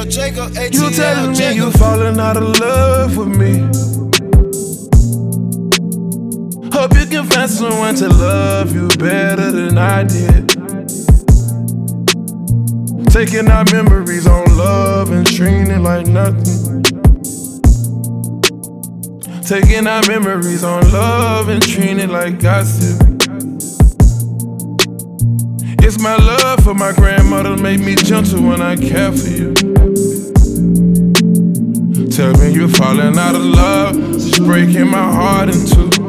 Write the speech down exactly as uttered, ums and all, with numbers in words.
Jacob, A T You L telling me Jacob. you falling out of love with me. Hope you can find someone to love you better than I did. Taking our memories on love and treating it like nothing. Taking our memories on love and treating it like gossip. It's my love for my grandmother make me gentle when I care for you. Tell me you're falling out of love, just breaking my heart in two.